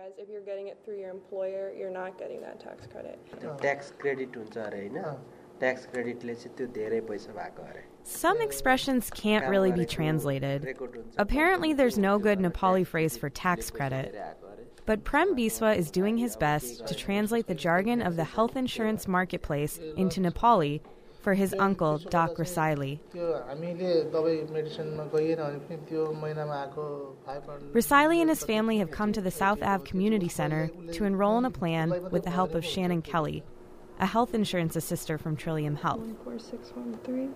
Whereas if you're getting it through your employer, you're not getting that tax credit. Tax credit हुन्छ अरे हैन tax creditले चाहिँ त्यो धेरै पैसा भएको अरे. Some expressions can't really be translated. Apparently, there's no good Nepali phrase for tax credit. But Prem Biswa is doing his best to translate the jargon of the health insurance marketplace into Nepali for his uncle, Doc Rasaili. Rasaili and his family have come to the South Ave Community Center to enroll in a plan with the help of Shannon Kelly, a health insurance assister from Trillium Health. 14613.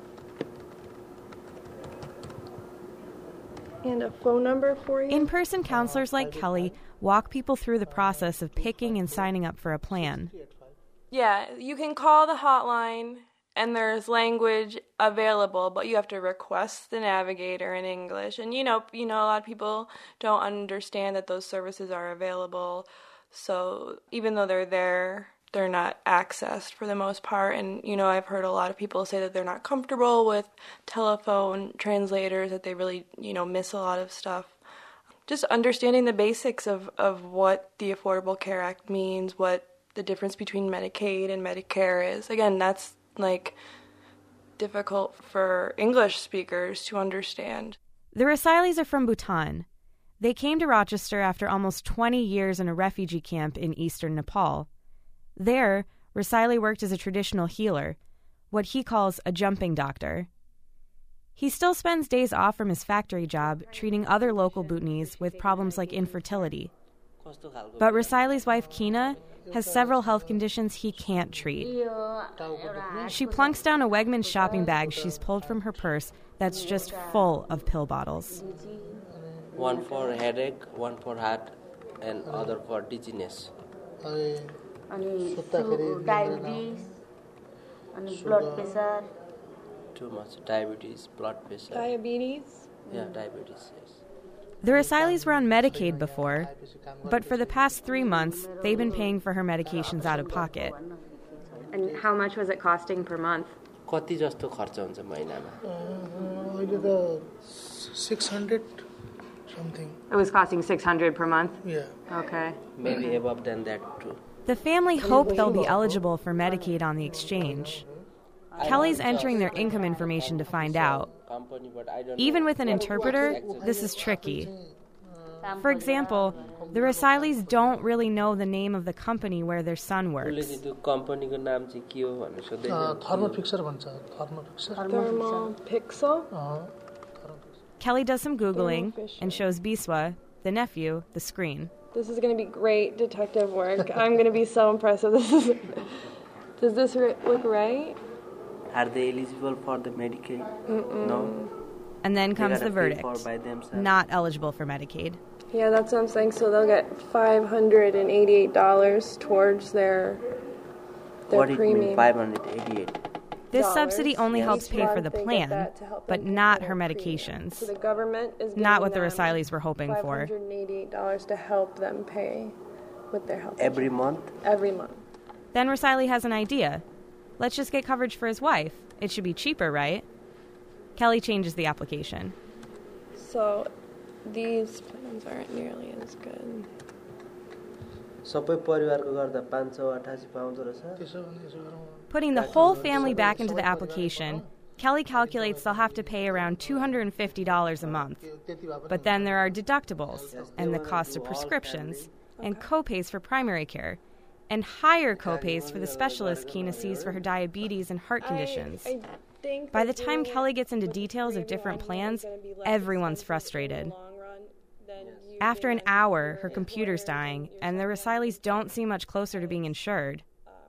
And a phone number for you? In-person counselors like Kelly walk people through the process of picking and signing up for a plan. Yeah, you can call the hotline and there's language available, but you have to request the navigator in English. And you know, a lot of people don't understand that those services are available. So even though they're there, they're not accessed for the most part. And, I've heard a lot of people say that they're not comfortable with telephone translators, that they really, miss a lot of stuff. Just understanding the basics of what the Affordable Care Act means, what the difference between Medicaid and Medicare is. Again, that's, difficult for English speakers to understand. The Rasailis are from Bhutan. They came to Rochester after almost 20 years in a refugee camp in eastern Nepal. There, Rasaili worked as a traditional healer, what he calls a jumping doctor. He still spends days off from his factory job treating other local Bhutanese with problems like infertility. But Rasaili's wife, Kina, has several health conditions he can't treat. She plunks down a Wegmans shopping bag she's pulled from her purse that's just full of pill bottles. One for headache, one for heart, and other for dizziness. Diabetes, blood pressure. Too much diabetes, blood pressure. Diabetes? Yeah, diabetes, yes. The Rasailis were on Medicaid before, but for the past 3 months, they've been paying for her medications out of pocket. And how much was it costing per month? कति जस्तो खर्च हुन्छ महिनामा? अहिले त 600 something. It was costing $600 per month? Yeah. Okay. Maybe above than that too. The family hope they'll be eligible for Medicaid on the exchange. Kelly's entering their income information to find out. Even with an interpreter, this is tricky. For example, the Rasailis don't really know the name of the company where their son works. Thermopixel? Kelly does some Googling and shows Biswa, the nephew, the screen. This is going to be great detective work. I'm going to be so impressed with this. Does this look right? Are they eligible for the Medicaid? No. And then comes the verdict. By themselves. Not eligible for Medicaid. Yeah, that's what I'm saying. So they'll get $588 towards their premium. What do you mean, $588? This subsidy only helps pay for the plan, but not her medications. So the government is not what the Rasailis were hoping for. $588 to help them pay with their health Every month? Every month. Then Rasaili has an idea. Let's just get coverage for his wife. It should be cheaper, right? Kelly changes the application. So these plans aren't nearly as good. Putting the whole family back into the application, Kelly calculates they'll have to pay around $250 a month. But then there are deductibles, and the cost of prescriptions, and co-pays for primary care, and higher co-pays for the specialist Kina sees for her diabetes and heart conditions. By the time Kelly gets into details of different plans, everyone's frustrated. After an hour, her computer's dying, and the Rasailis don't seem much closer to being insured.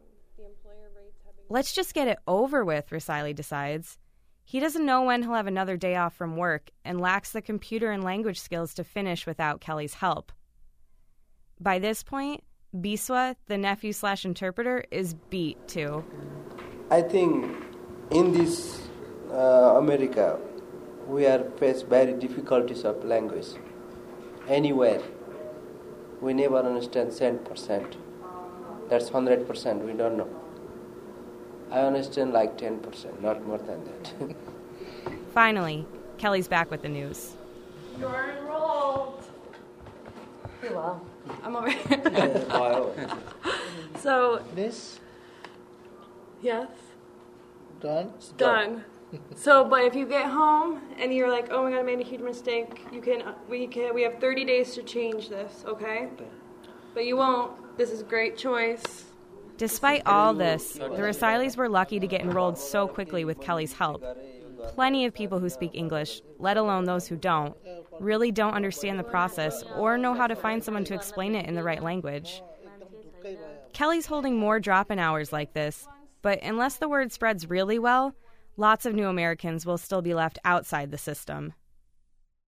Let's just get it over with, Rasaili decides. He doesn't know when he'll have another day off from work and lacks the computer and language skills to finish without Kelly's help. By this point, Biswa, the nephew/interpreter, is beat too. I think in this America, we are faced very difficulties of language. Anywhere, we never understand 10%. That's 100%, we don't know. I understand like 10%, not more than that. Finally, Kelly's back with the news. You're enrolled. Wow. I'm over here. Wow. So, This yes, done. done. So, but if you get home and you're like, oh my god, I made a huge mistake, we have 30 days to change this, okay? But you won't. This is a great choice. Despite all this, the Rasilis were lucky to get enrolled so quickly with Kelly's help. Plenty of people who speak English, let alone those who don't, really don't understand the process or know how to find someone to explain it in the right language. Kelly's holding more drop-in hours like this, but unless the word spreads really well, lots of new Americans will still be left outside the system.